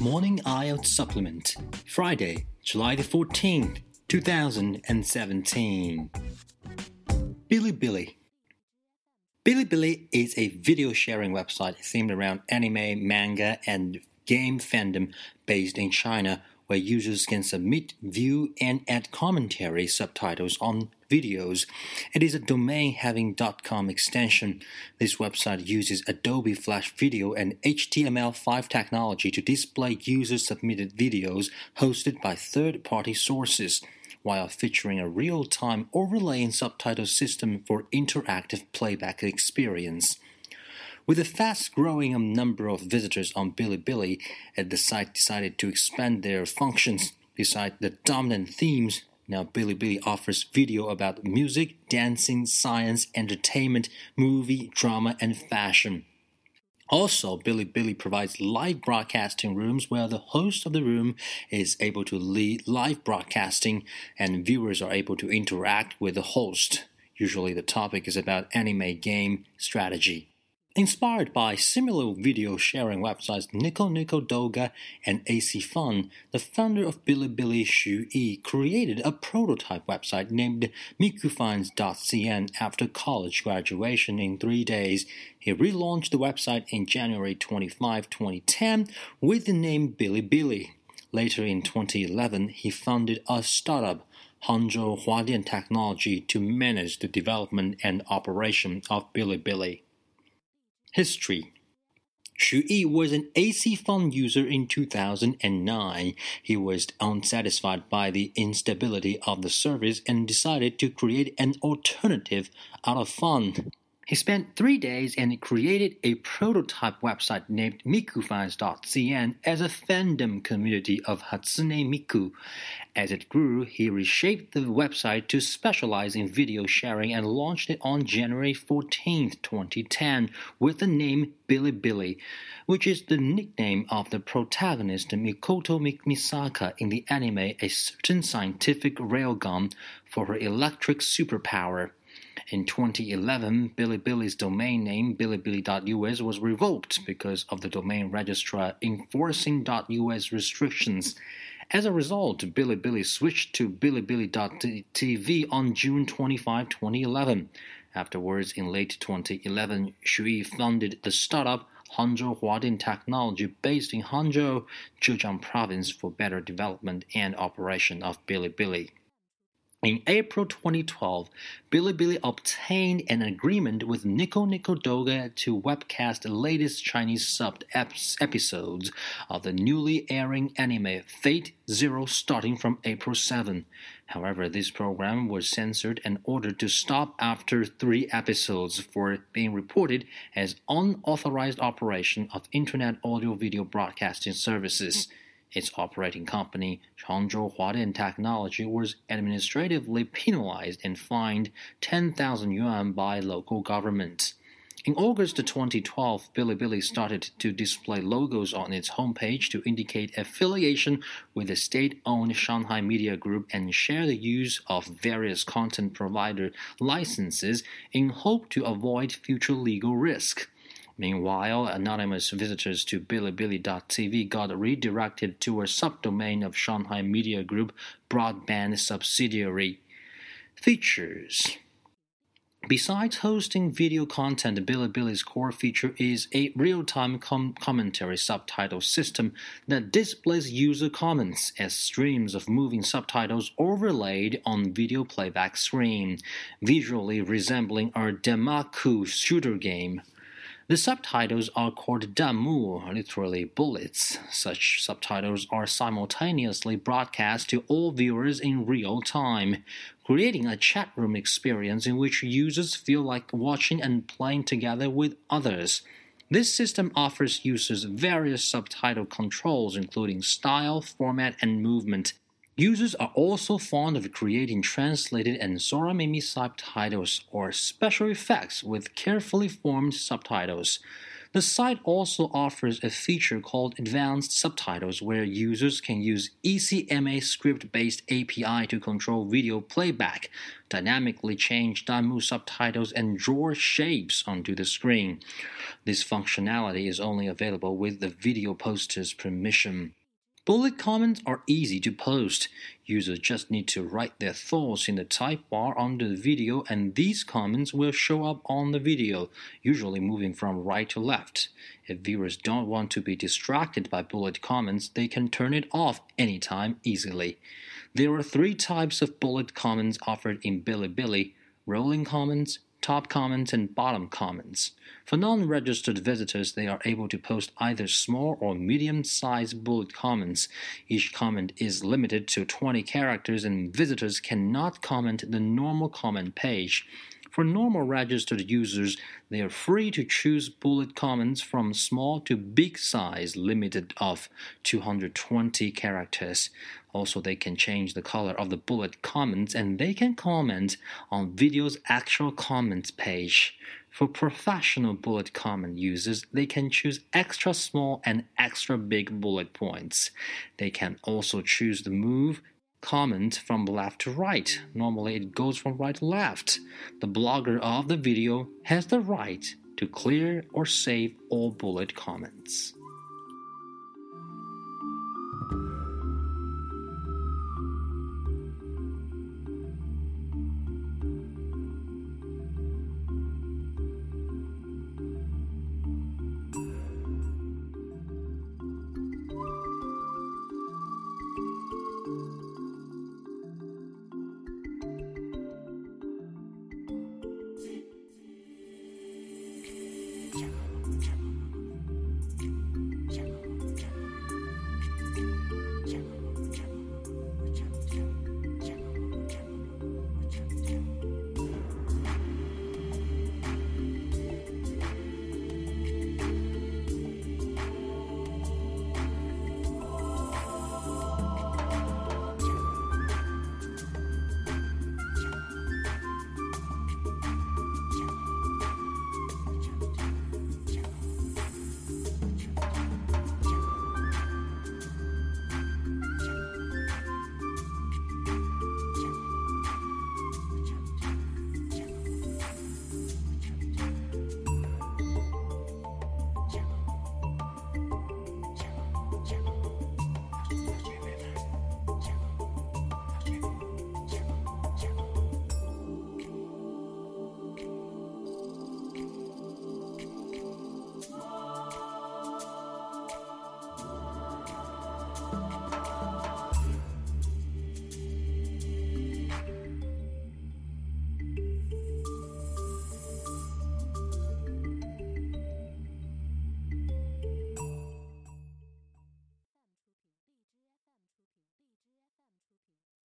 Morning IELTS Supplement, Friday, July the 14th, 2017. Bilibili. Bilibili is a video sharing website themed around anime, manga, and game fandom based in China, where users can submit, view, and add commentary subtitles on videos. It is a domain having .com extension. This website uses Adobe Flash Video and HTML5 technology to display user-submitted videos hosted by third-party sources, while featuring a real-time overlay and subtitle system for interactive playback experience. With a fast-growing number of visitors on Bilibili, the site decided to expand their functions. Besides the dominant themes, now Bilibili offers video about music, dancing, science, entertainment, movie, drama, and fashion. Also, Bilibili provides live broadcasting rooms where the host of the room is able to lead live broadcasting and viewers are able to interact with the host. Usually the topic is about anime game strategy. Inspired by similar video sharing websites Nico Nico Douga and AC Fun, the founder of Bilibili, Xu Yi, created a prototype website named mikufans.cn after college graduation in 3 days. He relaunched the website in January 25, 2010 with the name Bilibili. Later in 2011, he founded a startup, Hangzhou Huadian Technology, to manage the development and operation of Bilibili. History. Xu Yi was an AC Fun user in 2009. He was unsatisfied by the instability of the service and decided to create an alternative out of fun. He spent 3 days and created a prototype website named mikufans.cn as a fandom community of Hatsune Miku. As it grew, he reshaped the website to specialize in video sharing and launched it on January 14, 2010 with the name Bilibili, which is the nickname of the protagonist Mikoto Misaka in the anime A Certain Scientific Railgun for her electric superpower. In 2011, Bilibili's domain name bilibili.us was revoked because of the domain registrar enforcing .us restrictions. As a result, Bilibili switched to bilibili.tv on June 25, 2011. Afterwards, in late 2011, Xu Yi founded the startup Hangzhou Huadian Technology based in Hangzhou, Zhejiang Province for better development and operation of Bilibili. In April 2012, Bilibili obtained an agreement with Nico Nico Douga to webcast the latest Chinese subbed episodes of the newly airing anime Fate Zero starting from April 7. However, this program was censored and ordered to stop after 3 episodes for being reported as unauthorized operation of Internet audio-video broadcasting services. Its operating company, Hangzhou Huadian Technology, was administratively penalized and fined 10,000 yuan by local government. In August 2012, Bilibili started to display logos on its homepage to indicate affiliation with the state-owned Shanghai Media Group and share the use of various content provider licenses in hope to avoid future legal risk. Meanwhile, anonymous visitors to Bilibili.tv got redirected to a subdomain of Shanghai Media Group broadband subsidiary. Features. Besides hosting video content, Bilibili's core feature is a real-time commentary subtitle system that displays user comments as streams of moving subtitles overlaid on video playback screen, visually resembling a Damaku shooter game. The subtitles are called Danmu, literally bullets. Such subtitles are simultaneously broadcast to all viewers in real time, creating a chat room experience in which users feel like watching and playing together with others. This system offers users various subtitle controls, including style, format, and movement. Users are also fond of creating translated and Soramimi subtitles or special effects with carefully formed subtitles. The site also offers a feature called Advanced Subtitles, where users can use ECMA script-based API to control video playback, dynamically change Danmu subtitles, and draw shapes onto the screen. This functionality is only available with the video poster's permission. Bullet comments are easy to post. Users just need to write their thoughts in the type bar under the video, and these comments will show up on the video, usually moving from right to left. If viewers don't want to be distracted by bullet comments, they can turn it off anytime easily. There are 3 types of bullet comments offered in Bilibili: rolling comments, top comments, and bottom comments. For non-registered visitors, they are able to post either small or medium-sized bullet comments. Each comment is limited to 20 characters, and visitors cannot comment the normal comment page. For normal registered users, they are free to choose bullet comments from small to big size, limited of 220 characters. Also, they can change the color of the bullet comments, and they can comment on video's actual comments page. For professional bullet comment users, they can choose extra small and extra big bullet points. They can also choose the move comment from left to right. Normally it goes from right to left. The blogger of the video has the right to clear or save all bullet comments.